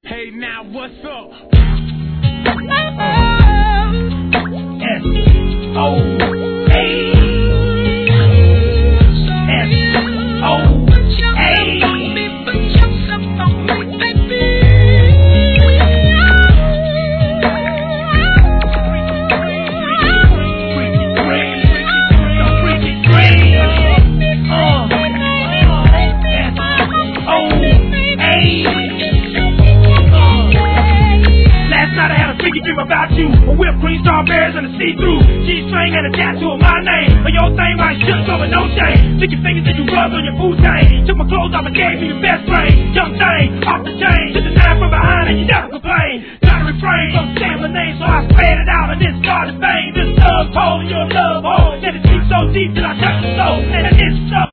Hey, now what's up? S-O-A S-O-A dream about you, a whipped cream, strawberries, and a see-through G-string and a tattoo of my name. But your thing might shut over no shame. Stick your fingers and you rub on your Wu-Tang. Took my clothes off and gave me the best brain. Young thing, off the chain. Took the knife from behind and you never complain. Try to refrain from saying my name, so I spread it out and it's started fame. This love told your love hole. Let it seep so deep till I touch the soul.